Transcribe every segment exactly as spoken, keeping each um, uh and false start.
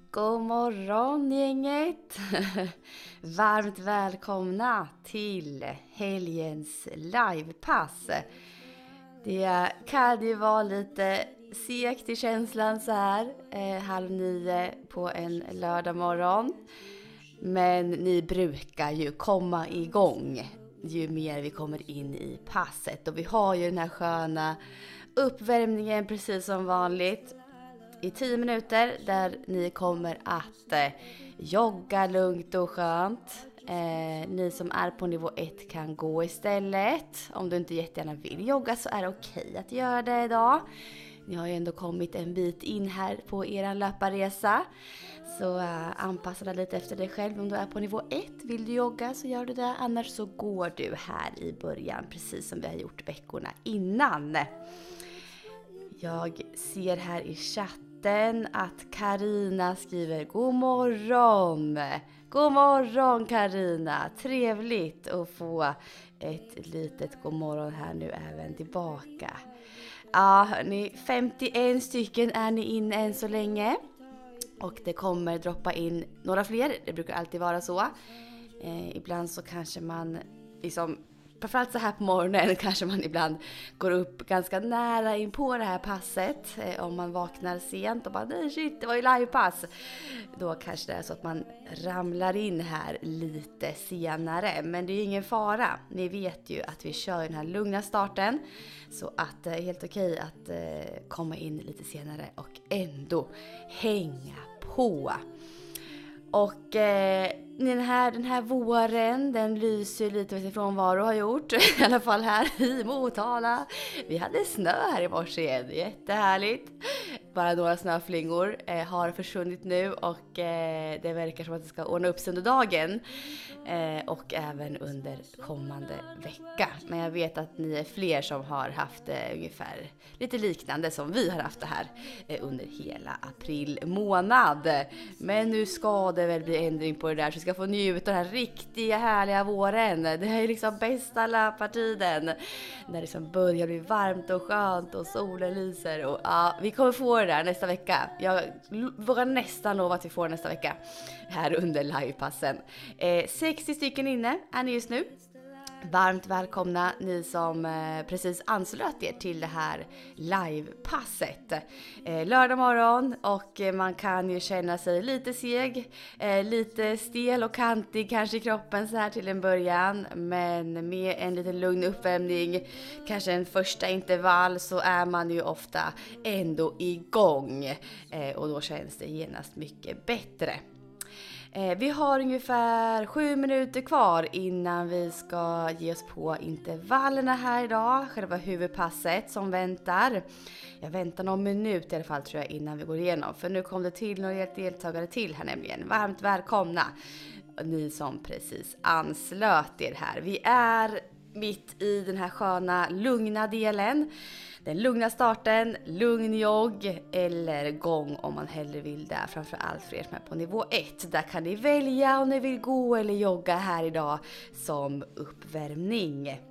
God morgon gänget! Varmt välkomna till helgens livepass. Det kan ju vara lite segt i känslan så här, eh, halv nio på en lördag morgon. Men ni brukar ju komma igång ju mer vi kommer in i passet. Och vi har ju den här sköna uppvärmningen precis som vanligt. I tio minuter där ni kommer att eh, jogga lugnt och skönt. Eh, ni som är på nivå ett kan gå istället. Om du inte jättegärna vill jogga så är det okej att göra det idag. Ni har ju ändå kommit en bit in här på er löparresa. Så uh, anpassa dig lite efter dig själv. Om du är på nivå ett, vill du jogga så gör du det. Annars så går du här i början precis som vi har gjort veckorna innan. Jag ser här i chatten att Karina skriver god morgon. God morgon Karina. Trevligt att få ett litet god morgon här nu även tillbaka. Ja, hörni, femtioen stycken är ni in än så länge. Och det kommer droppa in några fler. Det brukar alltid vara så. Eh, ibland så kanske man liksom... Framförallt så här på morgonen kanske man ibland går upp ganska nära in på det här passet. Eh, om man vaknar sent och bara nej shit det var ju livepass. Då kanske det är så att man ramlar in här lite senare. Men det är ju ingen fara. Ni vet ju att vi kör den här lugna starten. Så att det är helt okej att eh, komma in lite senare och ändå hänga på. Och eh, den, här, den här våren, den lyser lite med sin frånvaro har gjort. I alla fall här i Motala. Vi hade snö här i morse igen, jättehärligt. Bara några snöflingor eh, har försvunnit nu och eh, det verkar som att det ska ordna upp sig under dagen. Eh, och även under kommande vecka. Men jag vet att ni är fler som har haft eh, ungefär lite liknande som vi har haft det här eh, under hela april månad. Men nu ska det väl bli ändring på det där så vi ska få njuta den här riktiga härliga våren. Det här är liksom bästa löpartiden. När det liksom börjar bli varmt och skönt och solen lyser. Och ja, vi kommer få det där nästa vecka. Jag vågar nästan lova att vi får det nästa vecka här under livepassen. Eh, sextio stycken inne är ni just nu. Varmt välkomna ni som eh, precis anslöt er till det här livepasset. Eh, lördag morgon och eh, man kan ju känna sig lite seg, eh, lite stel och kantig kanske i kroppen så här till en början. Men med en liten lugn uppvärmning, kanske en första intervall så är man ju ofta ändå igång. Eh, och då känns det genast mycket bättre. Eh, vi har ungefär sju minuter kvar innan vi ska ge oss på intervallerna här idag. Själva huvudpasset som väntar. Jag väntar någon minut i alla fall tror jag innan vi går igenom. För nu kom det till några deltagare till här nämligen. Varmt välkomna ni som precis anslöt er här. Vi är mitt i den här sköna lugna delen. Den lugna starten, lugn jogg eller gång om man hellre vill det. Framförallt för er som är på nivå ett. Där kan ni välja om ni vill gå eller jogga här idag som uppvärmning.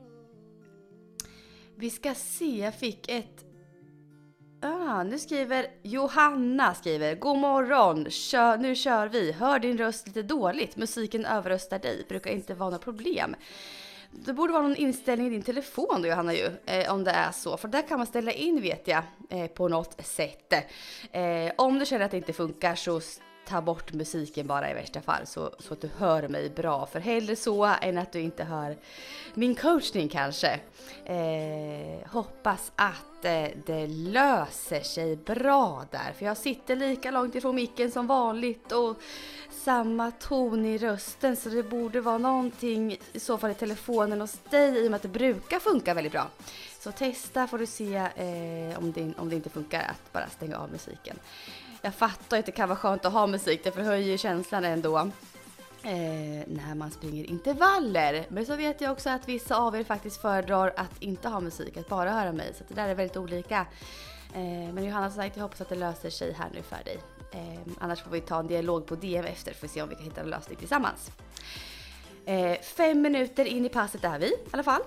Vi ska se, jag fick ett... Ah, nu skriver Johanna skriver god morgon, kör, nu kör vi. Hör din röst lite dåligt, musiken överröstar dig, brukar inte vara något problem. Det borde vara någon inställning i din telefon då Johanna ju, eh, om det är så. För där kan man ställa in vet jag eh, på något sätt. Eh, om du känner att det inte funkar så ta bort musiken bara i värsta fall så, så att du hör mig bra. För hellre så än att du inte hör min coachning kanske. Eh, hoppas att eh, det löser sig bra där. För jag sitter lika långt ifrån micken som vanligt och samma ton i rösten. Så det borde vara någonting i så fall i telefonen hos dig i och med att det brukar funka väldigt bra. Så testa får du se eh, om, det, om det inte funkar att bara stänga av musiken. Jag fattar att det kan vara skönt att ha musik, det förhöjer känslan ändå eh, när man springer intervaller. Men så vet jag också att vissa av er faktiskt föredrar att inte ha musik, att bara höra mig. Så det där är väldigt olika. Eh, men Johanna sagt, jag hoppas att det löser sig här nu för dig. Eh, annars får vi ta en dialog på D M efter för att se om vi kan hitta en lösning tillsammans. Eh, fem minuter in i passet är vi i alla fall.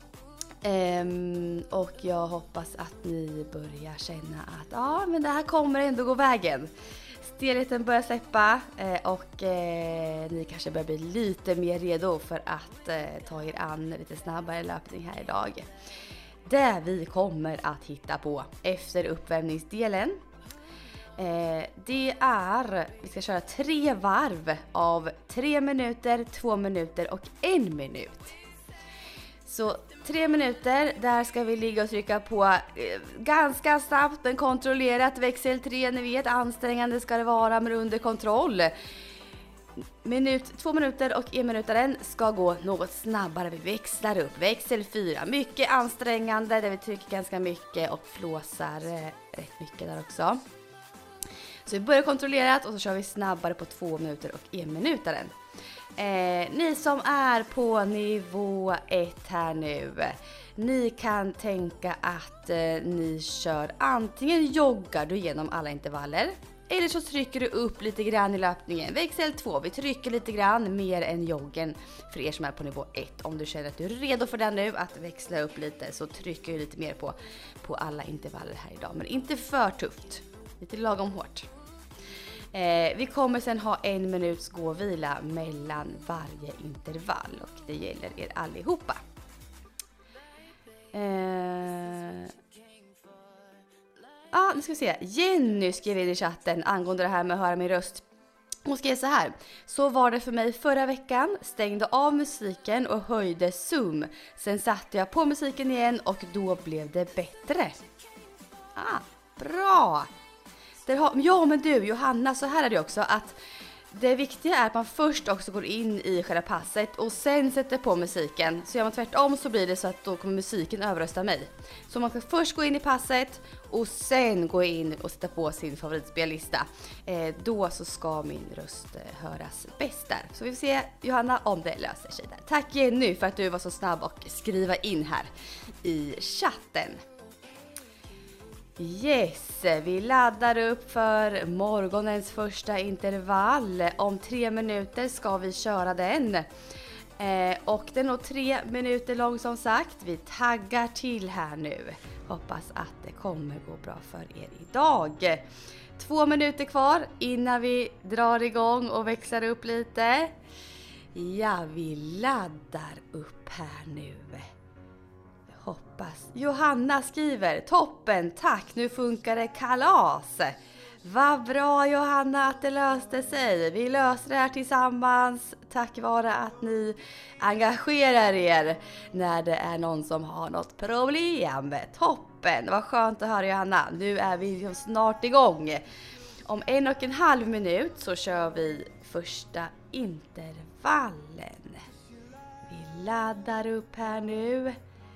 Um, och jag hoppas att ni börjar känna att ja, men det här kommer ändå gå vägen. stelheten börjar släppa eh, och eh, ni kanske börjar bli lite mer redo för att eh, ta er an lite snabbare löpning här idag. Det vi kommer att hitta på efter uppvärmningsdelen, eh, det är, vi ska köra tre varv av tre minuter, två minuter och en minut. Så tre minuter, där ska vi ligga och trycka på eh, ganska snabbt men kontrollerat. Växel tre, ni vet, ansträngande ska det vara men under kontroll. Minut, två minuter och en minutaren ska gå något snabbare. Vi växlar upp. Växel fyra, mycket ansträngande där vi trycker ganska mycket och flåsar eh, rätt mycket där också. Så vi börjar kontrollerat och så kör vi snabbare på två minuter och en minutaren. Eh, ni som är på nivå ett här nu, ni kan tänka att eh, ni kör antingen joggar du genom alla intervaller eller så trycker du upp lite grann i löpningen. Växel två, vi trycker lite grann mer än joggen för er som är på nivå ett. Om du känner att du är redo för den nu, att växla upp lite, så trycker du lite mer på, på alla intervaller här idag. Men inte för tufft, lite lagom hårt. Eh, vi kommer sen ha en minuts gåvila mellan varje intervall och det gäller er allihopa. Eh, ah, nu ska vi se. Jenny skrev in i chatten angående det här med att höra min röst. Hon skrev så här: så var det för mig förra veckan, stängde av musiken och höjde zoom. Sen satte jag på musiken igen och då blev det bättre. Ah, bra! Ja men du Johanna, så här är det också att det viktiga är att man först också går in i själva passet och sen sätter på musiken. Så gör man tvärtom så blir det så att då kommer musiken överrösta mig. Så man kan först gå in i passet och sen gå in och sätta på sin favoritspellista. Eh, då så ska min röst eh, höras bäst där. Så vi får se Johanna om det löser sig där. Tack Jenny för att du var så snabb och skriva in här i chatten. Yes, vi laddar upp för morgonens första intervall. Om tre minuter ska vi köra den. Eh, och den är nog tre minuter lång som sagt. Vi taggar till här nu. Hoppas att det kommer gå bra för er idag. Två minuter kvar innan vi drar igång och växlar upp lite. Ja, vi laddar upp här nu. Hoppas. Johanna skriver: toppen, tack, nu funkar det kalas. Vad bra Johanna att det löste sig. Vi löser det här tillsammans tack vare att ni engagerar er när det är någon som har något problem. Toppen, vad skönt att höra Johanna. Nu är vi snart igång. Om en och en halv minut så kör vi första intervallen. Vi laddar upp här nu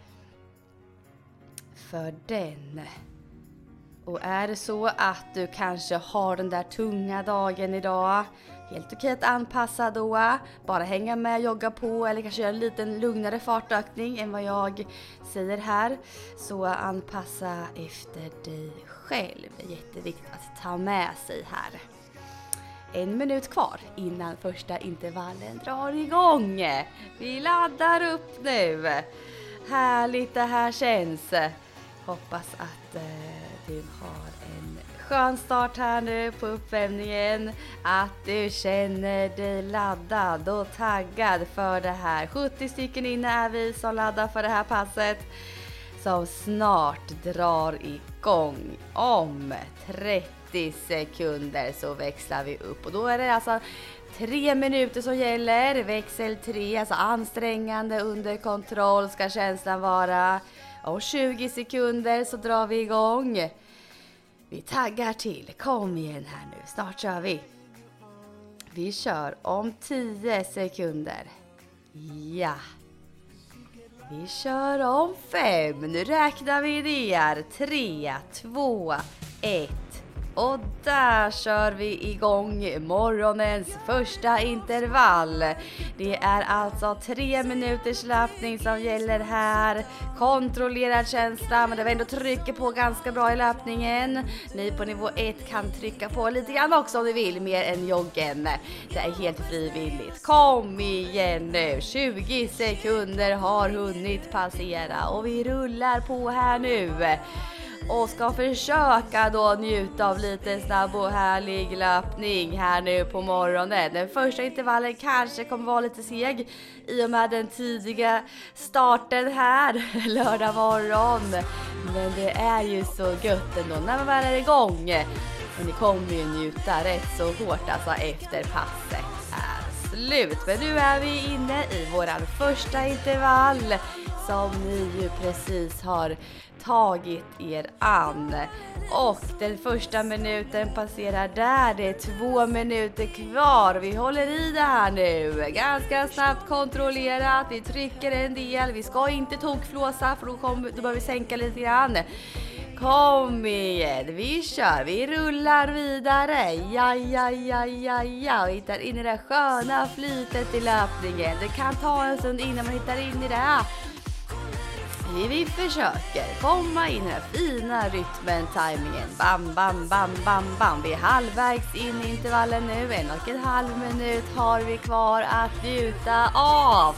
för den. Och är det så att du kanske har den där tunga dagen idag, helt okej att anpassa då. Bara hänga med, jogga på eller kanske göra en liten lugnare fartökning än vad jag säger här. Så anpassa efter dig själv. Det är jätteviktigt att ta med sig här. En minut kvar innan första intervallen drar igång. Vi laddar upp nu. Härligt det här känns. Hoppas att eh, du har en skön start här nu på uppvärmningen. Att du känner dig laddad och taggad för det här. sjuttio stycken inne är vi som laddar för det här passet. Som snart drar igång. Om trettio sekunder så växlar vi upp. Och då är det alltså tre minuter som gäller. Växel tre, alltså ansträngande under kontroll ska känslan vara. Och tjugo sekunder så drar vi igång. Vi taggar till. Kom igen här nu. Snart kör vi. Vi kör om tio sekunder. Ja. Vi kör om fem. Nu räknar vi ner. tre, två, ett. Och där kör vi igång morgonens första intervall. Det är alltså tre minuters löpning som gäller här. Kontrollerad känsla, men det var ändå trycker på ganska bra i löpningen. Ni på nivå ett kan trycka på lite grann också om ni vill, mer än joggen. Det är helt frivilligt. Kom igen nu, tjugo sekunder har hunnit passera och vi rullar på här nu. och ska försöka då njuta av lite snabb och härlig löpning här nu på morgonen. Den första intervallen kanske kommer vara lite seg i och med den tidiga starten här lördag morgon. Men det är ju så gött ändå när man väl är igång. Och ni kommer ju njuta rätt så hårt alltså efter passet är slut. Men nu är vi inne i våran första intervall som ni ju precis har tagit er an. Och den första minuten passerar där. Det är två minuter kvar. Vi håller i det här nu. Ganska snabbt kontrollerat. Vi trycker en del. Vi ska inte tokflåsa för då, kommer, då behöver vi sänka lite grann. Kom igen, vi kör, vi rullar vidare. Ja, ja, ja, ja, ja. Vi hittar in i det sköna flytet i löpningen. Det kan ta en stund innan man hittar in i det. Vi försöker komma in i den fina rytmen, tajmingen. Bam, bam, bam, bam, bam. Vi är halvvägs in i intervallen nu. En och en halv minut har vi kvar att njuta av.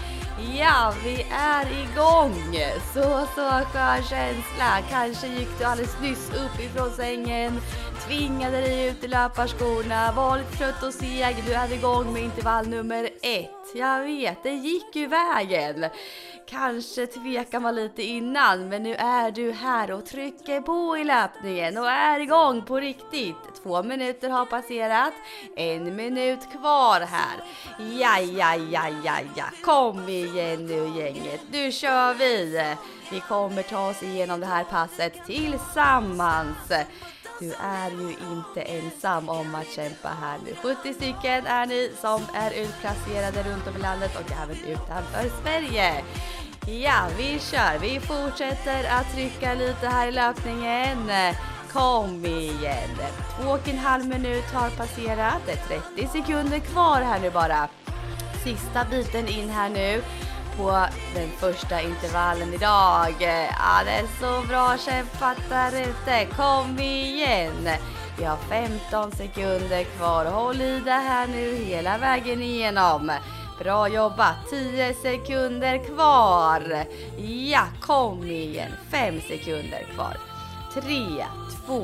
Ja, vi är igång. Så, så skön känsla. Kanske gick du alldeles nyss upp ifrån sängen. Tvingade dig ut i löparskorna. Var lite trött och seg. Du är igång med intervall nummer ett. Jag vet, det gick ju vägen. Kanske tvekar man lite innan, men nu är du här och trycker på i löpningen och är igång på riktigt. Två minuter har passerat, en minut kvar här. Ja, ja, ja, ja, ja. Kom igen nu gänget, nu kör vi. Vi kommer ta oss igenom det här passet tillsammans. Du är ju inte ensam om att kämpa här nu. sjuttio stycken är ni som är utplacerade runt om i landet och även utanför Sverige. Ja, vi kör. Vi fortsätter att trycka lite här i löpningen. Kom igen. Två och en halv minut har passerat. Det är trettio sekunder kvar här nu bara. Sista biten in här nu på den första intervallen idag. Ja, det är så bra kämpat där ute. Kom igen. Vi har femton sekunder kvar. Håll i det här nu hela vägen igenom. Bra jobbat. tio sekunder kvar. Ja, kom igen. fem sekunder kvar. tre, två,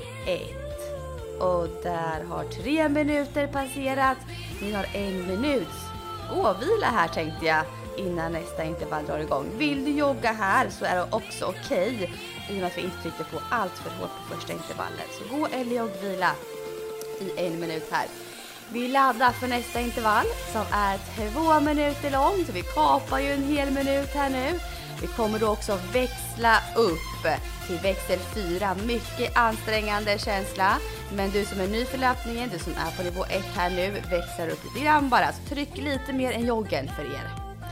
ett. Och där har tre minuter passerat. Ni har en minuts gåvila här tänkte jag. Innan nästa intervall drar igång. Vill du jogga här så är det också okej. Okay, i och med att vi inte tryckte på allt för hårt på första intervallen. Så gå eller joggvila i en minut här. Vi laddar för nästa intervall som är två minuter lång. Så vi kapar ju en hel minut här nu. Vi kommer då också växla upp till växel fyra. Mycket ansträngande känsla. Men du som är ny för löpningen, du som är på nivå ett här nu, växlar upp lite grann bara. Så tryck lite mer än joggen för er.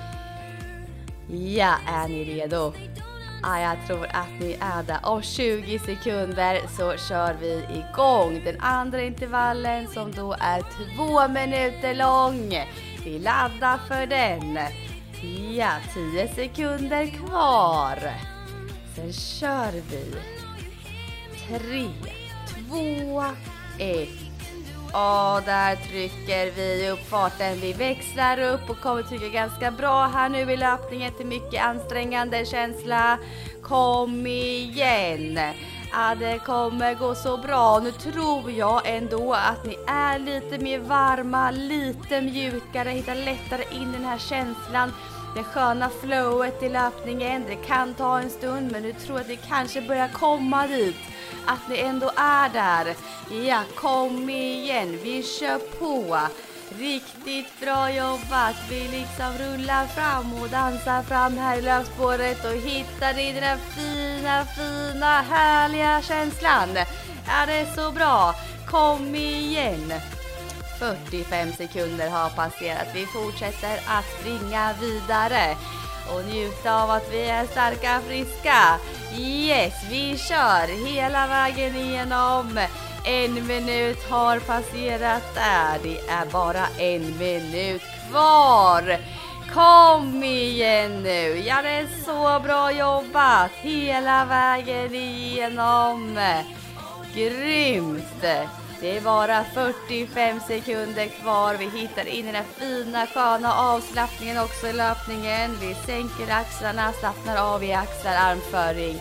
Ja, är ni redo? Ja, jag tror att ni är där. Om tjugo sekunder så kör vi igång den andra intervallen som då är två minuter lång. Vi laddar för den. Ja, tio sekunder kvar. Sen kör vi. tre, två, ett. Och där trycker vi upp farten. Vi växlar upp och kommer trycka ganska bra här nu i löpningen till mycket ansträngande känsla. Kom igen. Ja, det kommer gå så bra. Nu tror jag ändå att ni är lite mer varma, lite mjukare, hittar lättare in den här känslan. Det sköna flowet i löpningen. Det kan ta en stund, men nu tror jag att det kanske börjar komma dit. Att ni ändå är där. Ja, kom igen. Vi kör på. Riktigt bra jobbat. Vi liksom rullar fram och dansar fram här i löpspåret och hittar i den här fina, fina, härliga känslan. Ja, det är så bra. Kom igen. fyrtiofem sekunder har passerat. Vi fortsätter att springa vidare och njuta av att vi är starka, friska. Yes, vi kör hela vägen igenom. En minut har passerat där. Det är bara en minut kvar. Kom igen nu. Ja, det är så bra jobbat. Hela vägen igenom. Grymt. Det är bara fyrtiofem sekunder kvar. Vi hittar in i den fina, sköna avslappningen också i löpningen. Vi sänker axlarna, slappnar av i axlar, armföring.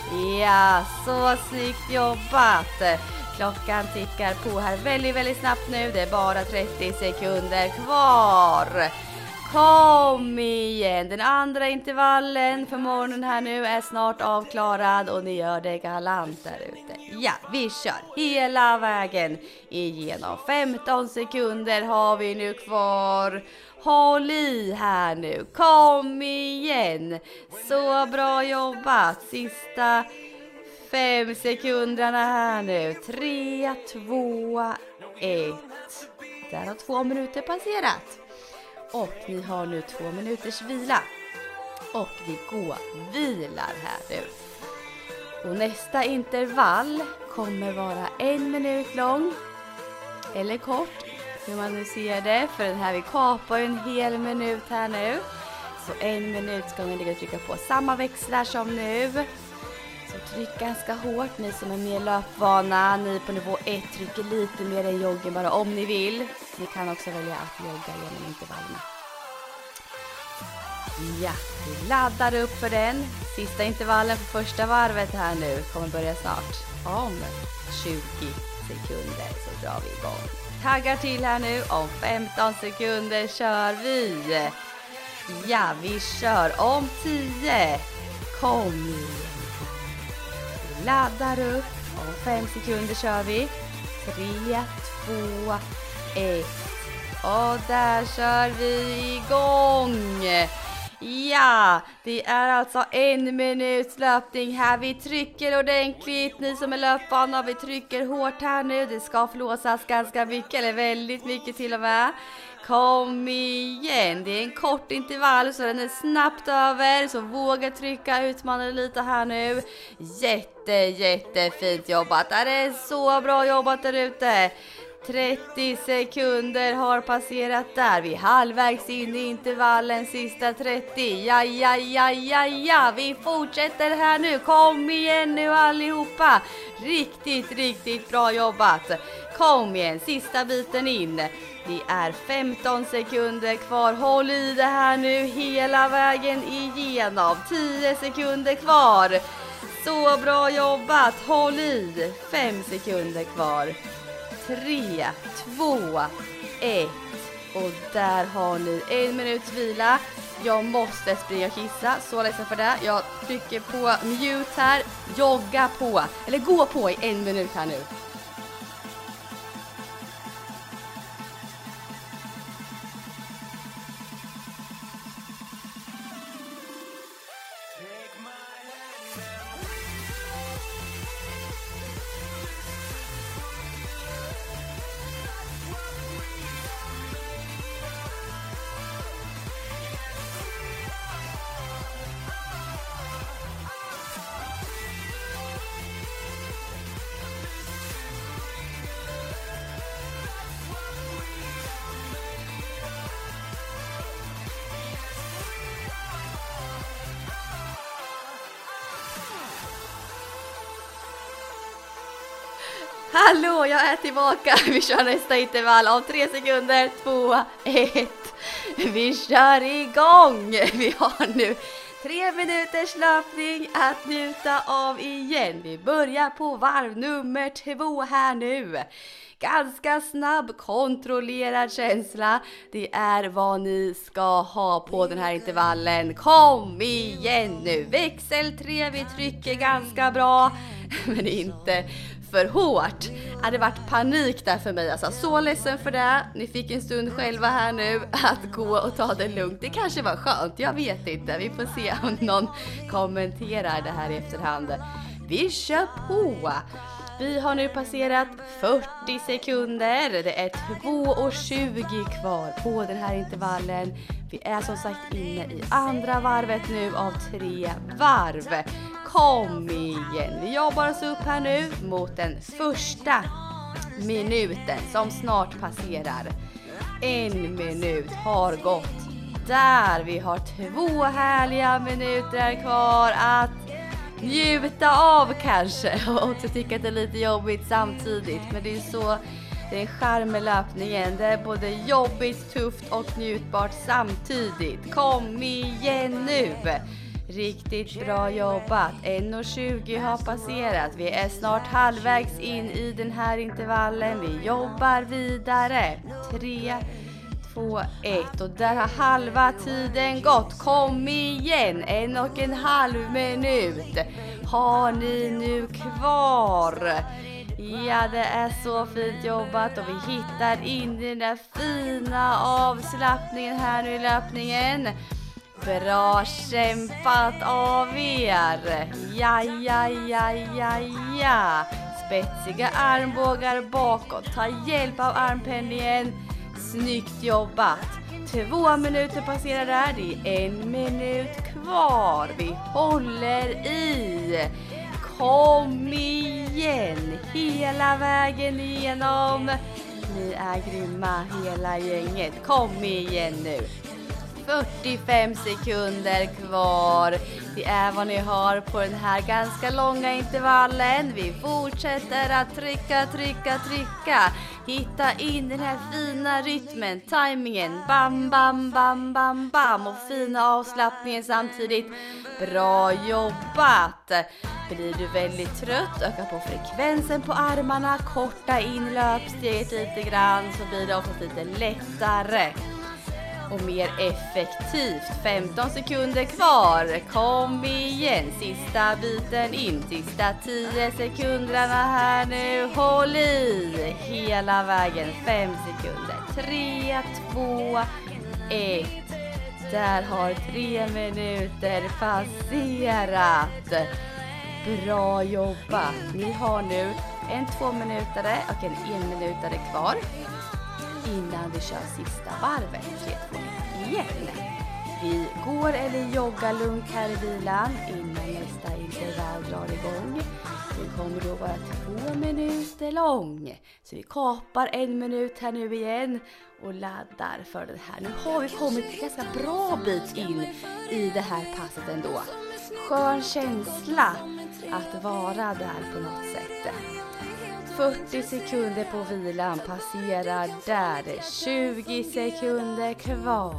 Ja, så snyggt jobbat. Klockan tickar på här väldigt, väldigt snabbt nu. Det är bara trettio sekunder kvar. Kom igen, den andra intervallen för morgonen här nu är snart avklarad och ni gör det galant där ute. Ja, vi kör hela vägen igenom. femton sekunder har vi nu kvar. Håll i här nu, kom igen. Så bra jobbat, sista fem sekunderna här nu. Tre, två, ett. Där har två minuter passerat. Och ni har nu två minuters vila. Och vi går vilar här nu. Och nästa intervall kommer vara en minut lång. Eller kort, hur man nu ser det. För den här vi kapar en hel minut här nu. Så en minut ska ni ligga och trycka på samma växlar som nu. Så tryck ganska hårt, ni som är mer löpvana. Ni på nivå ett trycker lite mer än joggen bara om ni vill. Ni kan också välja att jogga genom intervallerna. Ja, vi laddar upp för den. Sista intervallen för första varvet här nu kommer börja snart. Om tjugo sekunder så drar vi igång. Taggar till här nu. Om femton sekunder kör vi. Ja, vi kör om tio. Kom igen. Vi laddar upp. Om fem sekunder kör vi. tre, två, ett. Och där kör vi igång. Ja, det är alltså en minuts löpning här. Vi trycker ordentligt. Ni som är löpvana, vi trycker hårt här nu. Det ska flåsas ganska mycket, eller väldigt mycket till och med. Kom igen, det är en kort intervall så den är snabbt över. Så våga trycka, utmana lite här nu. Jätte, jättefint jobbat. Det är så bra jobbat där ute. trettio sekunder har passerat där. Vi är halvvägs in i intervallen, sista trettio. Ja, ja, ja, ja, ja. Vi fortsätter här nu. Kom igen nu allihopa. Riktigt, riktigt bra jobbat. Kom igen, sista biten in. Det är femton sekunder kvar. Håll i det här nu hela vägen igenom. tio sekunder kvar. Så bra jobbat. Håll i. fem sekunder kvar. tre, två, ett. Och där har ni en minuts vila. Jag måste springa och kissa, så ledsen för det. Jag trycker på mute här. Jogga på, eller gå på i en minut här nu. Hallå, jag är tillbaka. Vi kör nästa intervall om tre sekunder. Två, ett. Vi kör igång. Vi har nu tre minuters löpning att njuta av igen. Vi börjar på varv nummer två här nu. Ganska snabb, kontrollerad känsla. Det är vad ni ska ha på den här intervallen. Kom igen nu. Växel tre, vi trycker ganska bra. Men inte för hårt. Det hade varit panik där för mig. Alltså, så ledsen för det. Ni fick en stund själva här nu att gå och ta det lugnt. Det kanske var skönt, jag vet inte. Vi får se om någon kommenterar det här i efterhand. Vi kör på. Vi har nu passerat fyrtio sekunder. Det är två tjugo kvar på den här intervallen. Vi är som sagt inne i andra varvet nu av tre varv. Kom igen. Vi jobbar oss upp här nu mot den första minuten som snart passerar. En minut har gått. Där vi har två härliga minuter kvar att njuta av kanske. Och också tycka att det är lite jobbigt samtidigt. Men det är så, det är en charm med löpningen. Det är både jobbigt, tufft och njutbart samtidigt. Kom igen nu. Riktigt bra jobbat. en och tjugo har passerat. Vi är snart halvvägs in i den här intervallen. Vi jobbar vidare. tre, två, ett. Och där har halva tiden gått. Kom igen. En och en halv minut. Har ni nu kvar? Ja, det är så fint jobbat och vi hittar in i den där fina avslappningen här nu i löpningen. Bra kämpat av er! Ja, ja, ja, ja, ja! Spetsiga armbågar bakåt. Ta hjälp av armpenningen. Snyggt jobbat! Två minuter passerar där. Det är en minut kvar. Vi håller i. Kom igen! Hela vägen igenom. Ni är grymma hela gänget. Kom igen nu. fyrtiofem sekunder kvar. Det är vad ni har på den här ganska långa intervallen. Vi fortsätter att trycka, trycka, trycka. Hitta in den här fina rytmen, tajmingen. Bam, bam, bam, bam, bam. Och fina avslappningen samtidigt. Bra jobbat. Blir du väldigt trött, öka på frekvensen på armarna. Korta in löpsteget lite grann så blir det också lite lättare. Och mer effektivt. femton sekunder kvar. Kom igen. Sista biten in. Sista tio sekunderna här nu. Håll i. Hela vägen. fem sekunder. tre, två, ett. Där har tre minuter passerat. Bra jobbat. Ni har nu en två minutare och en en minutare kvar. Innan vi kör sista varvet. tre, två, ett igen. Vi går eller joggar lugnt här i vilan innan nästa intervall drar igång. Den kommer då vara två minuter lång. Så vi kapar en minut här nu igen och laddar för det här. Nu har vi kommit en ganska bra bit in i det här passet ändå. Skön känsla att vara där på något sätt. fyrtio sekunder på vilan passerar där. tjugo sekunder kvar.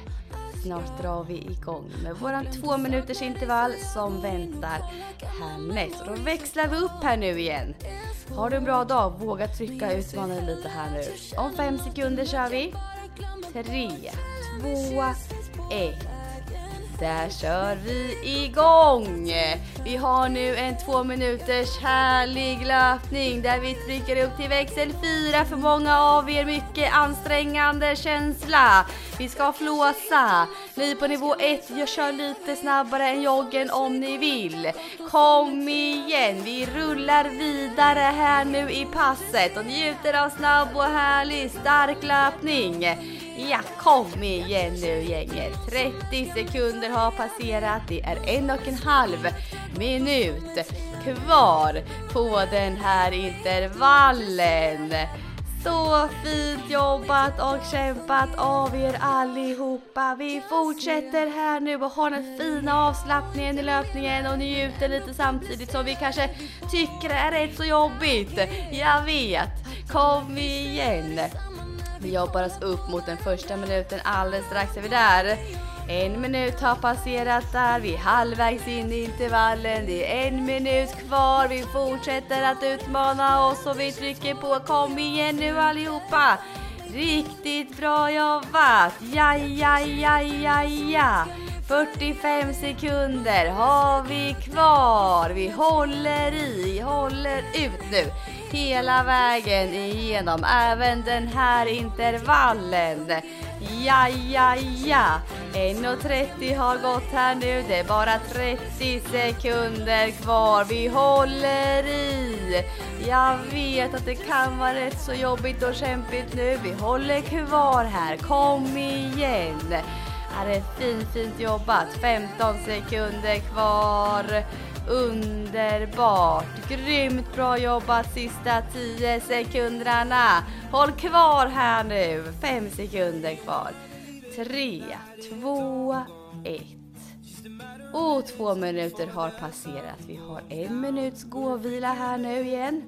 Snart drar vi igång med våran två minuters intervall som väntar härnäst. Och då växlar vi upp här nu igen. Har du en bra dag? Våga trycka utmaningen lite här nu. Om fem sekunder kör vi. tre, två, ett. Där kör vi igång! Vi har nu en två minuters härlig löpning där vi trycker upp till växel fyra. För många av er mycket ansträngande känsla. Vi ska flåsa. Ni på nivå ett, jag kör lite snabbare än joggen om ni vill. Kom igen, vi rullar vidare här nu i passet och njuter av snabb och härlig stark löpning. Ja, kom igen nu gänget. trettio sekunder har passerat. Det är en och en halv minut kvar på den här intervallen. Så fint jobbat och kämpat av er allihopa. Vi fortsätter här nu och har den fina avslappningen i löpningen och njuter lite samtidigt som vi kanske tycker det är rätt så jobbigt. Jag vet. Kom igen. Vi jobbar oss upp mot den första minuten alldeles strax är vi där. En minut har passerat där. Vi är halvvägs in i intervallen. Det är en minut kvar. Vi fortsätter att utmana oss och vi trycker på. Kom igen nu allihopa. Riktigt bra jobbat. Ja, ja, ja, ja, ja. fyrtiofem sekunder har vi kvar. Vi håller i, håller ut nu. Hela vägen igenom även den här intervallen. Ja, ja, ja. en och trettio har gått här nu. Det är bara trettio sekunder kvar. Vi håller i. Jag vet att det kan vara rätt så jobbigt och kämpigt nu. Vi håller kvar här. Kom igen. Här är fint, fint jobbat. femton sekunder kvar. Underbart. Grymt bra jobbat sista tio sekunderna. Håll kvar här nu. fem sekunder kvar. tre, två, ett. Och två minuter har passerat. Vi har en minuts gåvila här nu igen.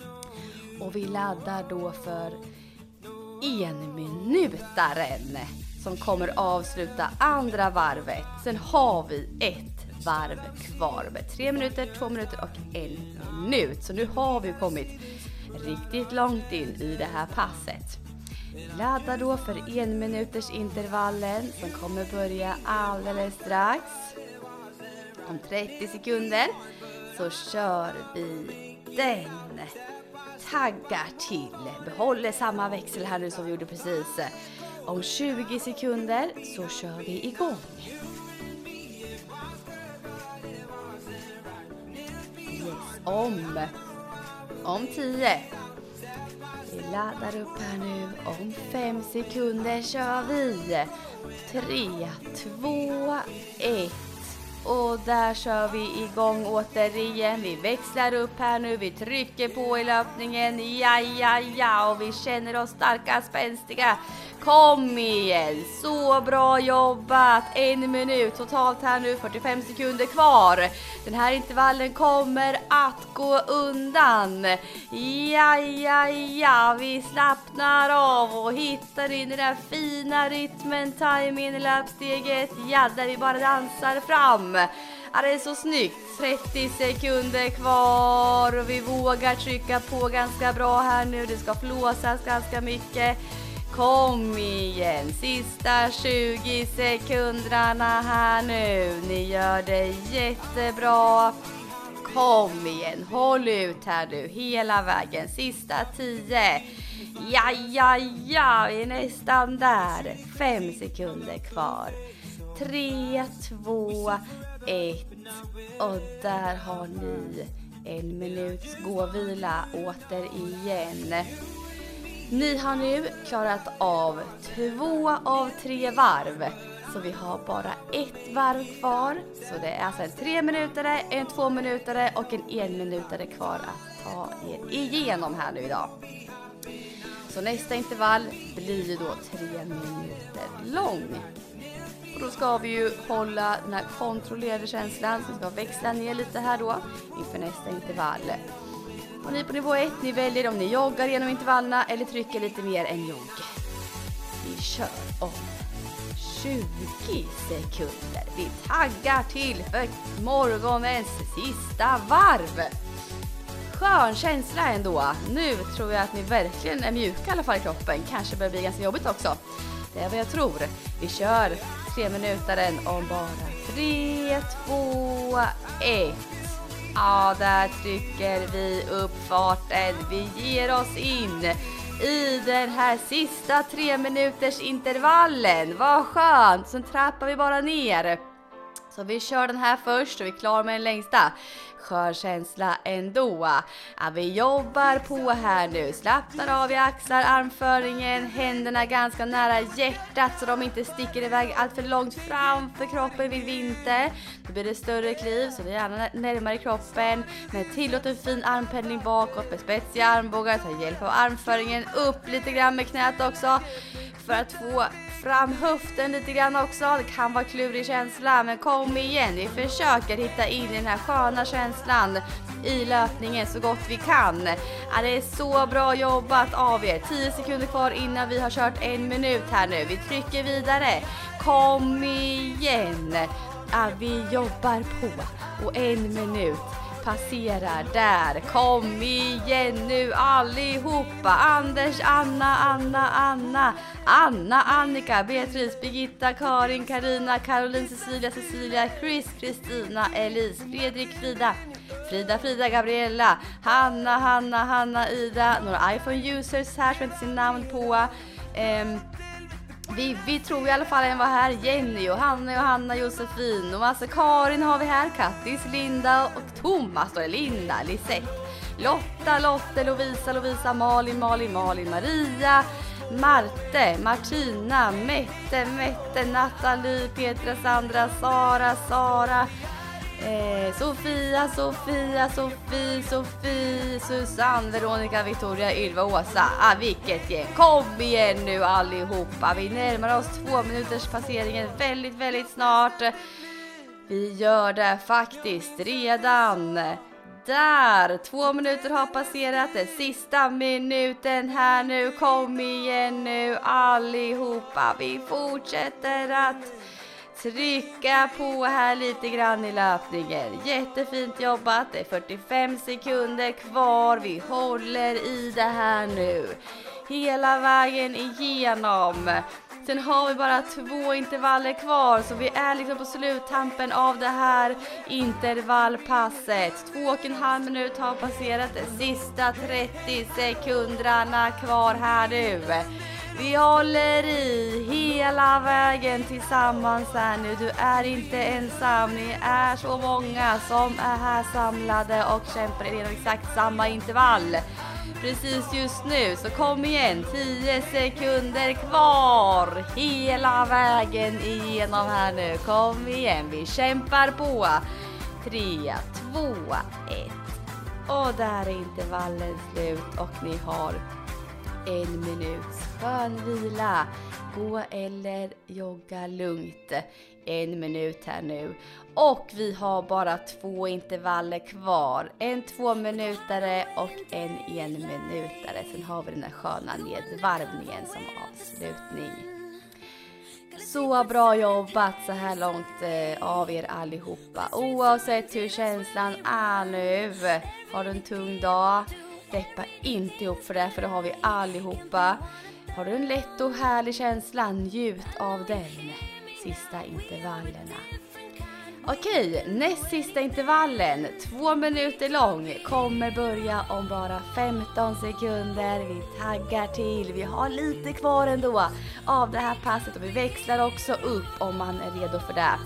Och vi laddar då för en minutaren. som kommer avsluta andra varvet. Sen har vi ett varv kvar med tre minuter, två minuter och en minut. Så nu har vi kommit riktigt långt in i det här passet. Ladda då för en minuters intervallen som kommer börja alldeles strax. Om trettio sekunder så kör vi den. Taggar till. Behåller samma växel här nu som vi gjorde precis. Om tjugo sekunder så kör vi igång. Yes. Om. Om tio. Vi laddar upp här nu. Om fem sekunder kör vi. tre, två, ett. Och där kör vi igång återigen. Vi växlar upp här nu. Vi trycker på i löpningen. Ja, ja, ja. Och vi känner oss starka, spänstiga. Kom igen. Så bra jobbat. En minut totalt här nu. fyrtiofem sekunder kvar. Den här intervallen kommer att gå undan. Ja, ja, ja. Vi slappnar av och hittar in i den här fina rytmen. Timing i löpsteget. Ja, där vi bara dansar fram. Ja, det är så snyggt. trettio sekunder kvar och vi vågar trycka på ganska bra här nu. Det ska flåsas ganska mycket. Kom igen. Sista tjugo sekunderna här nu. Ni gör det jättebra. Kom igen. Håll ut här nu hela vägen. Sista tio. Ja, ja, ja. Vi är nästan där. Fem sekunder kvar. Tre, två, ett. Och där har ni en minuts gåvila återigen. Ni har nu klarat av två av tre varv. Så vi har bara ett varv kvar. Så det är alltså en tre minutare, en två minutare och en en minutare kvar att ta er igenom här nu idag. Så nästa intervall blir då tre minuter lång. Och då ska vi ju hålla den här kontrollerade känslan. Så vi ska växla ner lite här då inför nästa intervall. Och ni på nivå ett, ni väljer om ni joggar genom intervallerna eller trycker lite mer än jogg. Vi kör om tjugo sekunder. Vi taggar till för morgonens sista varv. Skön känsla ändå. Nu tror jag att ni verkligen är mjuka i alla fall i kroppen. Kanske börjar bli ganska jobbigt också. Det är vad jag tror. Vi kör tre minuter om bara tre, två, ett. Ja, där trycker vi upp farten. Vi ger oss in i den här sista tre minuters intervallen. Vad skönt. Sen trappar vi bara ner. Så vi kör den här först och vi är klara med den längsta. Skön känsla ändå. Ja, vi jobbar på här nu. Slappnar av i axlar, armföringen, händerna ganska nära hjärtat så de inte sticker iväg allt för långt fram för kroppen vill vi inte. Då blir det större kliv så det är gärna närmare kroppen. Men tillåt en fin armpendling bakåt med spetsiga armbågar. Ta hjälp av armföringen upp lite grann med knät också. För att få fram höften lite grann också. Det kan vara klurig känsla men kom igen. Vi försöker hitta in i den här sköna känslan i löpningen så gott vi kan. Ja, det är så bra jobbat av er. tio sekunder kvar innan vi har kört en minut här nu. Vi trycker vidare. Kom igen. Ja, vi jobbar på. Och en minut passerar där. Kom igen nu allihopa. Anders, Anna, Anna, Anna. Anna, Annika, Beatrice, Birgitta, Karin, Karina, Caroline, Cecilia, Cecilia, Chris, Kristina, Elise, Fredrik, Frida. Frida, Frida, Gabriella, Hanna, Hanna, Hanna, Ida. Några iPhone-users här som inte ser namn på. Um, Vi, vi tror i alla fall en var här. Jenny, Johanna, Johanna, Josefin och massa Karin har vi här. Kattis, Linda och Thomas. Då är Linda, Lisette, Lotta, Lotte, Lovisa, Lovisa, Malin, Malin, Malin, Maria, Marte, Martina, Mette, Mette, Nathalie, Petra, Sandra, Sara, Sara. Eh, Sofia, Sofia, Sofie, Sofie, Susanne, Veronica, Victoria, Ylva, Åsa. Ah, vilket gäng. Kom igen nu allihopa. Vi närmar oss två minuters passeringen väldigt, väldigt snart. Vi gör det faktiskt redan. där, två minuter har passerat, den sista minuten här nu, kom igen nu allihopa, vi fortsätter att trycka på här lite grann i löpningen. Jättefint jobbat, det är fyrtiofem sekunder kvar, vi håller i det här nu. Hela vägen igenom. Sen har vi bara två intervaller kvar, så vi är liksom på sluttampen av det här intervallpasset. Två och en halv minut har passerat, de sista trettio sekunderna kvar här nu. Vi håller i hela vägen tillsammans här nu. Du är inte ensam, ni är så många som är här samlade och kämpar i exakt samma intervall. Precis just nu, så kom igen, tio sekunder kvar hela vägen igenom här nu. Kom igen, vi kämpar på. tre, två, ett. Och där är intervallen slut och ni har en minuts skön vila. Gå eller jogga lugnt. En minut här nu. Och vi har bara två intervaller kvar. En två minutare och en en minutare. Sen har vi den här sköna nedvarvningen som avslutning. Så bra jobbat så här långt eh, av er allihopa. Oavsett hur känslan är nu. Har du en tung dag? Deppa inte ihop för det, för det har vi allihopa. Har du en lätt och härlig känsla? Njut av den. Sista intervallerna. Okej, näst sista intervallen, två minuter lång, kommer börja om bara femton sekunder. Vi taggar till, vi har lite kvar ändå av det här passet och vi växlar också upp om man är redo för det.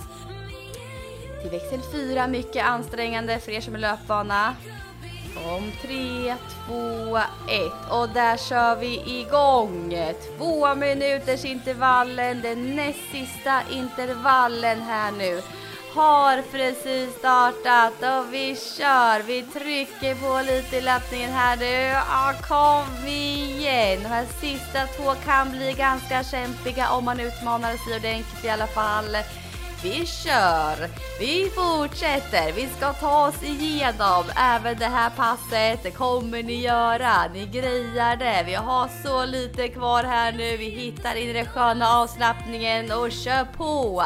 Till växel fyra, mycket ansträngande för er som är löpvana. Om tre, två, ett och där kör vi igång. Två minuters intervallen, den näst sista intervallen här nu. Har precis startat och vi kör, vi trycker på lite i löpningen här nu. Ja, kom igen. De här sista två kan bli ganska kämpiga om man utmanar sig ordentligt i alla fall. Vi kör, vi fortsätter, vi ska ta oss igenom även det här passet, det kommer ni göra, ni grejar det. Vi har så lite kvar här nu, vi hittar in i den sköna avslappningen och kör på.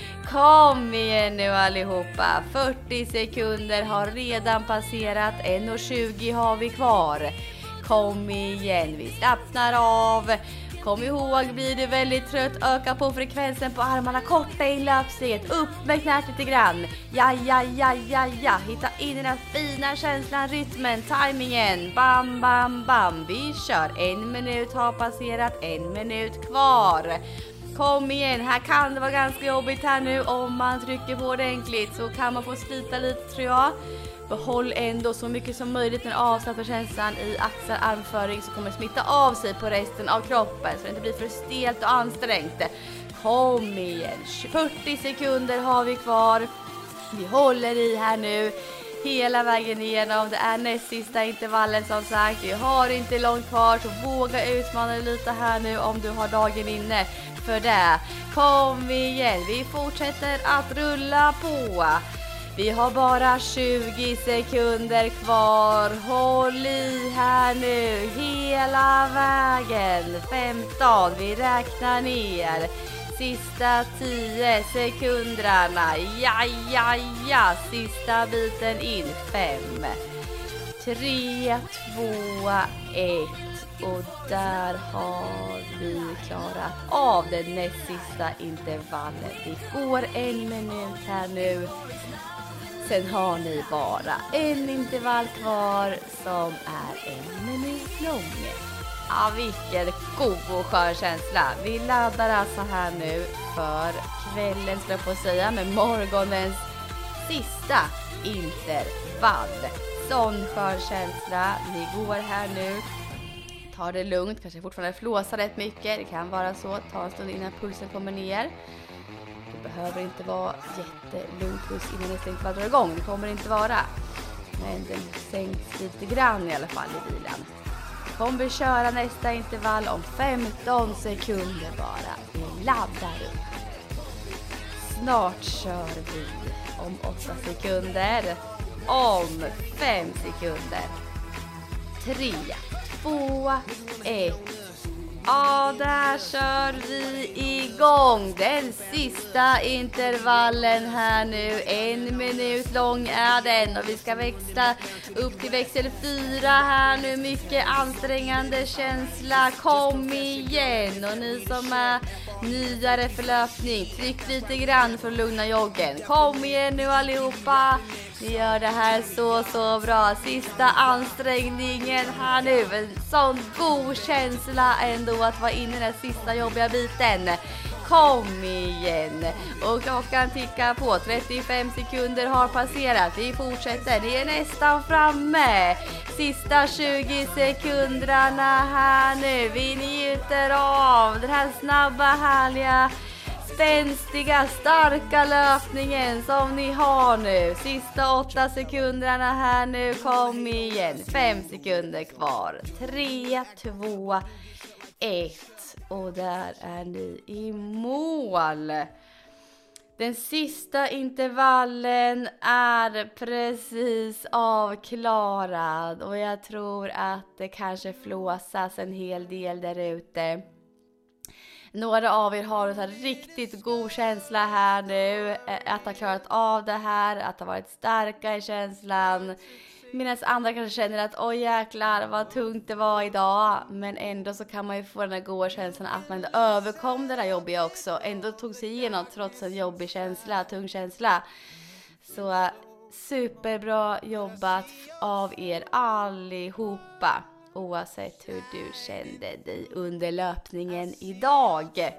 Kom igen nu allihopa, fyrtio sekunder har redan passerat, en och tjugo har vi kvar. Kom igen, vi slappnar av. Kom ihåg, blir du väldigt trött, öka på frekvensen på armarna, korta in löpsteget, upp med knät lite grann. Ja, ja, ja, ja, ja. Hitta in i den fina känslan, rytmen, tajmingen. Bam, bam, bam. Vi kör. En minut har passerat, en minut kvar. Kom igen, här kan det vara ganska jobbigt här nu om man trycker på ordentligt. Så kan man få slita lite tror jag. Behåll ändå så mycket som möjligt den avslappnade känslan i axlar, armföring som kommer smitta av sig på resten av kroppen så det inte blir för stelt och ansträngt. Kom igen, fyrtio sekunder har vi kvar. Vi håller i här nu hela vägen igenom. Det är näst sista intervallen som sagt. Vi har inte långt kvar så våga utmana dig lite här nu om du har dagen inne för det. Kom igen, vi fortsätter att rulla på. Vi har bara tjugo sekunder kvar. Håll i här nu hela vägen. femton, vi räknar ner. Sista tio sekunderna. Ja, ja, ja. Sista biten in. fem, tre, två, ett. Och där har vi klarat av den näst sista intervallen. Det går en minut här nu. Sen har ni bara en intervall kvar som är en minut lång. Ja, vilken god och skön känsla. Vi laddar alltså här nu för kvällen skulle jag på säga med morgonens sista intervall. Sån skön känsla. Ni går här nu. Ta det lugnt, kanske fortfarande flåsa rätt mycket. Det kan vara så. Ta en stund innan pulsen kommer ner. Det behöver inte vara jättelugnt plus innan nästa intervall drar igång. Det kommer inte vara. Men den sänks lite grann i alla fall i bilen. Kommer vi köra nästa intervall om femton sekunder bara. Vi laddar upp. Snart kör vi om åtta sekunder. om fem sekunder. Tre, två, ett. Ja, där kör vi igång den sista intervallen här nu. En minut lång är den och vi ska växla upp till växel fyra här nu. Mycket ansträngande känsla. Kom igen! Och ni som är nyare för löpning, tryck lite grann för att lugna joggen. Kom igen nu allihopa! Ni gör det här så så bra. Sista ansträngningen här nu. En sån god känsla ändå att vara inne i den sista jobbiga biten. Kom igen. Och klockan tickar på. trettiofem sekunder har passerat. Vi fortsätter. Ni är nästan framme. Sista tjugo sekunderna här nu. Vi njuter av den här snabba, härliga, spänstiga, starka löpningen som ni har nu. Sista åtta sekunderna här nu. Kom igen. Fem sekunder kvar. Tre, två, ett. Och där är ni i mål. Den sista intervallen är precis avklarad. Och jag tror att det kanske flåsas en hel del där ute. Några av er har en så här riktigt god känsla här nu. Att ha klarat av det här. Att ha varit starka i känslan. Medan andra kanske känner att oj jäklar vad tungt det var idag. Men ändå så kan man ju få den här goda känslan att man överkom det där jobbiga också. Ändå tog sig igenom trots en jobbig känsla, tung känsla. Så superbra jobbat av er allihopa. Oavsett hur du kände dig under löpningen idag.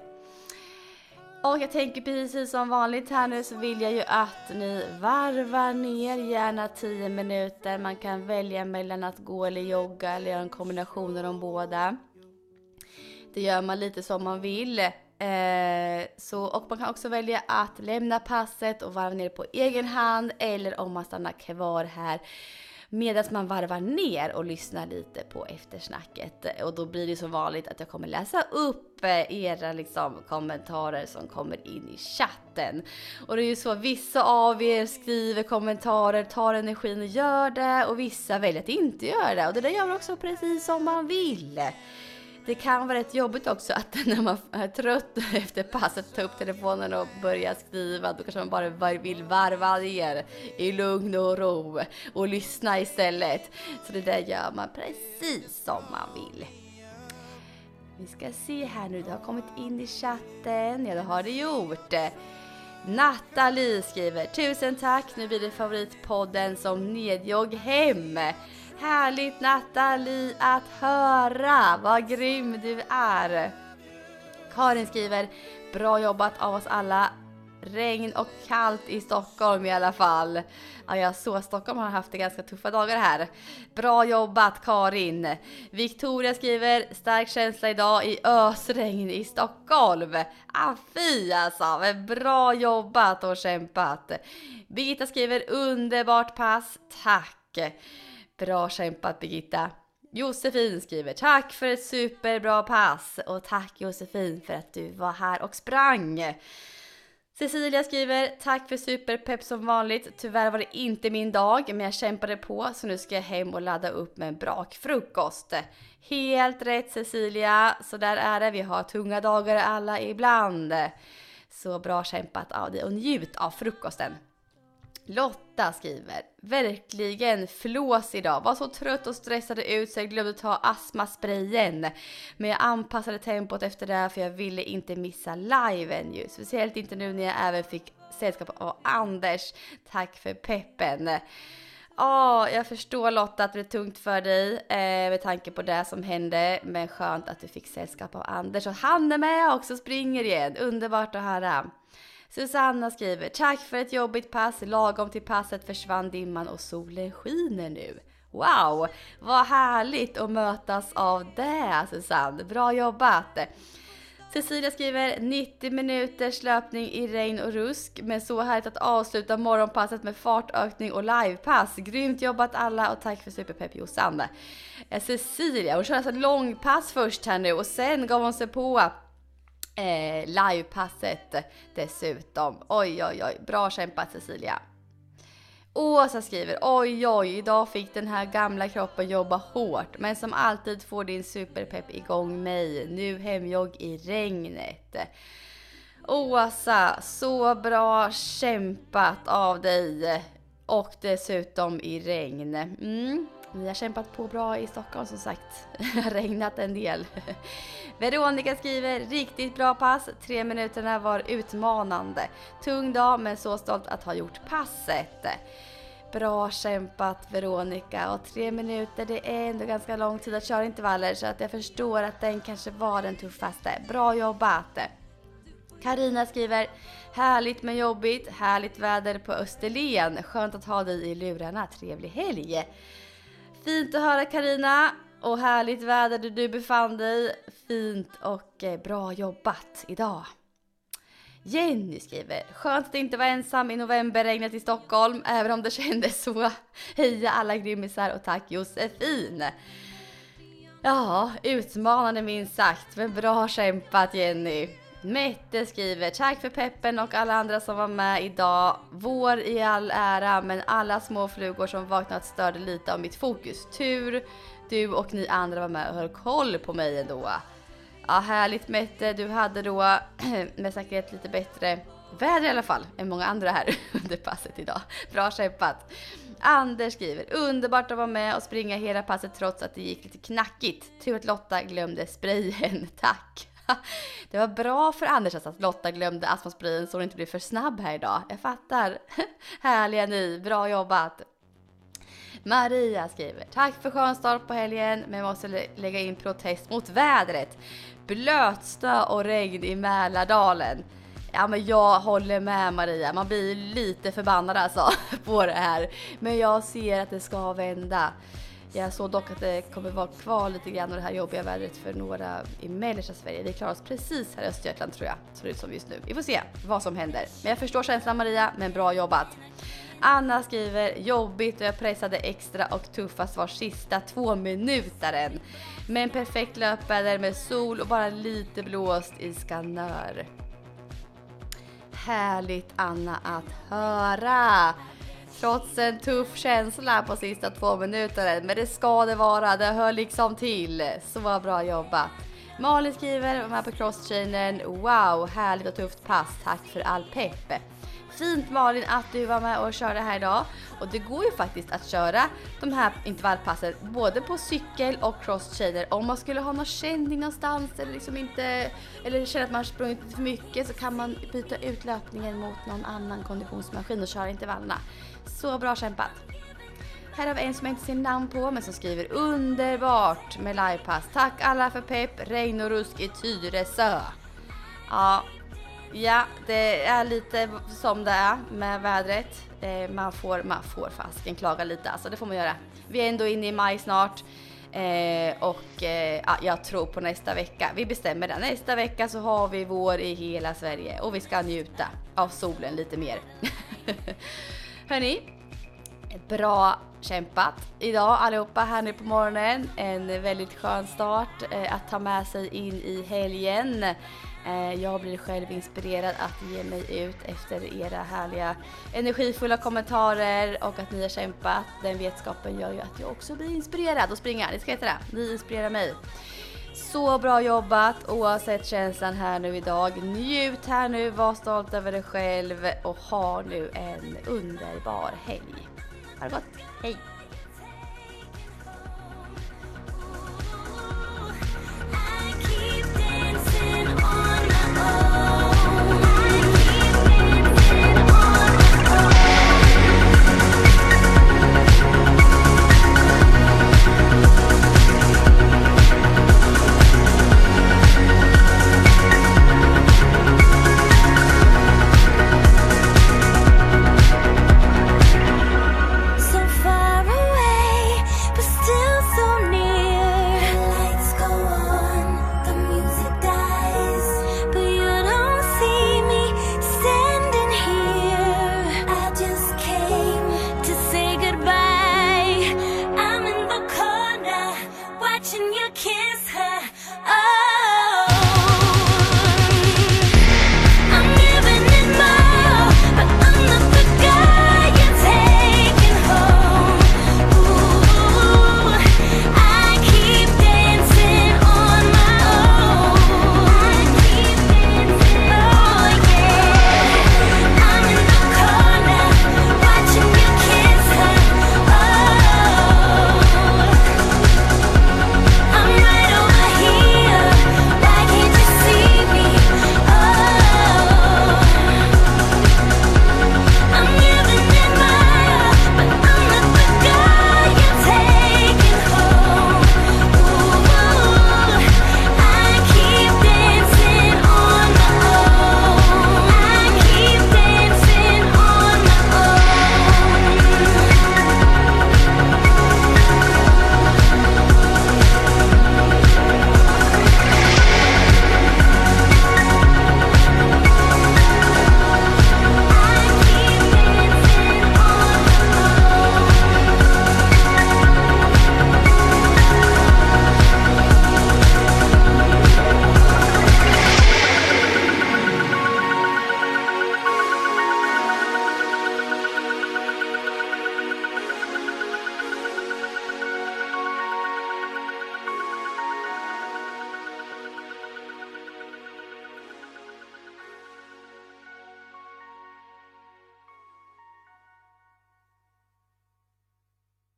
Och jag tänker precis som vanligt här nu så vill jag ju att ni varvar ner gärna tio minuter. Man kan välja mellan att gå eller jogga eller göra en kombination av de båda. Det gör man lite som man vill. Eh, så, och man kan också välja att lämna passet och varva ner på egen hand. Eller om man stannar kvar här medan man varvar ner och lyssnar lite på eftersnacket. Och då blir det så vanligt att jag kommer läsa upp era liksom, kommentarer som kommer in i chatten. Och det är ju så, vissa av er skriver kommentarer, tar energin och gör det. Och vissa väljer att inte göra det. Och det där gör man också precis som man vill. Det kan vara rätt jobbigt också att när man är trött efter passet ta upp telefonen och börja skriva. Då kanske man bara vill varva ner i lugn och ro och lyssna istället. Så det där gör man precis som man vill. Vi ska se här nu, det har kommit in i chatten. Ja, det har det gjort. Nathalie skriver, tusen tack, nu blir det favoritpodden som nedjogg hem. Härligt Nathalie att höra, vad grym du är. Karin skriver, bra jobbat av oss alla. Regn och kallt i Stockholm i alla fall. Ja, jag såg Stockholm har haft det ganska tuffa dagar här. Bra jobbat Karin. Victoria skriver, stark känsla idag i ösregn i Stockholm. Ah, fy alltså, bra jobbat och kämpat. Birgitta skriver, underbart pass, tack. Bra kämpat Birgitta. Josefin skriver, tack för ett superbra pass. Och tack Josefin för att du var här och sprang. Cecilia skriver, tack för superpepp som vanligt. Tyvärr var det inte min dag, men jag kämpade på. Så nu ska jag hem och ladda upp med en brakfrukost. Helt rätt Cecilia, så där är det. Vi har tunga dagar alla ibland. Så bra kämpat av dig och njut av frukosten. Lotta skriver, verkligen flås idag. Var så trött och stressade ut så jag glömde ta astmasprayen. Men jag anpassade tempot efter det för jag ville inte missa liven ju. Speciellt inte nu när jag även fick sällskap av Anders. Tack för peppen. Ja, oh, jag förstår Lotta att det är tungt för dig eh, med tanke på det som hände. Men skönt att du fick sällskap av Anders. Och han är med också, springer igen. Underbart att höra. Susanna skriver, tack för ett jobbigt pass, lagom till passet försvann dimman och solen skiner nu. Wow, vad härligt att mötas av det Susanne, bra jobbat. Cecilia skriver, nittio minuters löpning i regn och rusk, men så härligt att avsluta morgonpasset med fartökning och livepass. Grymt jobbat alla och tack för superpepp Jossan. Cecilia, hon kör alltså en långpass först här nu och sen gav hon sig på Eh, livepasset dessutom. Oj, oj, oj. Bra kämpat Cecilia. Åsa skriver, oj oj, idag fick den här gamla kroppen jobba hårt. Men som alltid får din superpepp igång mig. Nu hemjogg i regnet. Åsa, så bra kämpat av dig. Och dessutom i regn. Mm. Ni har kämpat på bra i Stockholm som sagt. Det har regnat en del. Veronica skriver, riktigt bra pass. Tre minuterna var utmanande. Tung dag men så stolt att ha gjort passet. Bra kämpat Veronica. Och tre minuter, det är ändå ganska lång tid att köra intervaller. Så att jag förstår att den kanske var den tuffaste. Bra jobbat. Karina skriver, härligt men jobbigt. Härligt väder på Österlen. Skönt att ha dig i lurarna. Trevlig helg. Fint att höra Karina. Och härligt väder där du befann dig. Fint och bra jobbat idag. Jenny skriver, skönt att inte vara ensam i novemberregnet i Stockholm. Även om det kändes så. Heja alla grimmisar och tack Josefin. Ja, utmanande minst sagt. Men bra kämpat Jenny. Mette skriver, tack för peppen och alla andra som var med idag. Vår i all ära, men alla små flugor som vaknat störde lite av mitt fokus. Tur, du och ni andra var med och höll koll på mig ändå. Ja, härligt Mette, du hade då med säkerhet lite bättre väder i alla fall än många andra här under passet idag. Bra kämpat. Anders skriver, underbart att vara med och springa hela passet trots att det gick lite knackigt. Tur att Lotta glömde sprayen, tack. Det var bra för Anders att Lotta glömde astmasprayen så hon inte blev för snabb här idag. Jag fattar. Härliga ni, bra jobbat. Maria skriver, tack för skön start på helgen men måste lä- lägga in protest mot vädret. Blötstö och regn i Mälardalen. Ja men jag håller med Maria, man blir lite förbannad alltså på det här. Men jag ser att det ska vända. Jag såg dock att det kommer vara kvar lite grann av det här jobbiga vädret för några i mellersta Sverige. Vi klarar oss precis här i Östergötland tror jag, så det ut som just nu. Vi får se vad som händer. Men jag förstår känslan Maria, men bra jobbat. Anna skriver, jobbigt och jag pressade extra och tuffast var sista två minutaren. Men perfekt löpväder med sol och bara lite blåst i Skanör. Härligt Anna att höra. Trots en tuff känsla på sista två minuter. Men det ska det vara, det hör liksom till. Så bra jobbat. Malin skriver, var med på crosstrainern. Wow, härligt och tufft pass. Tack för all pepp. Fint Malin att du var med och körde här idag. Och det går ju faktiskt att köra de här intervallpassen både på cykel och crosstrainer. Om man skulle ha någon känning någonstans eller liksom inte, eller känner att man har sprungit för mycket, så kan man byta ut löpningen mot någon annan konditionsmaskin och köra intervallerna. Så bra kämpat. Här har vi en som jag inte ser namn på men som skriver, underbart med livepass. Tack alla för pepp, regn och rusk i Tyresö. Ja, ja, det är lite som det är med vädret. Eh, man får, man får fasken klaga lite, alltså det får man göra. Vi är ändå inne i maj snart. Eh, och eh, ja, jag tror på nästa vecka. Vi bestämmer det. Nästa vecka så har vi vår i hela Sverige. Och vi ska njuta av solen lite mer. Hörni, bra kämpat idag allihopa här nu på morgonen. En väldigt skön start eh, att ta med sig in i helgen. Eh, jag blir själv inspirerad att ge mig ut efter era härliga energifulla kommentarer och att ni har kämpat. Den vetskapen gör ju att jag också blir inspirerad att springa. Det ska heta det. Ni inspirerar mig. Så bra jobbat oavsett känslan här nu idag. Njut här nu, var stolt över dig själv och ha nu en underbar helg. Ha det gott, hej!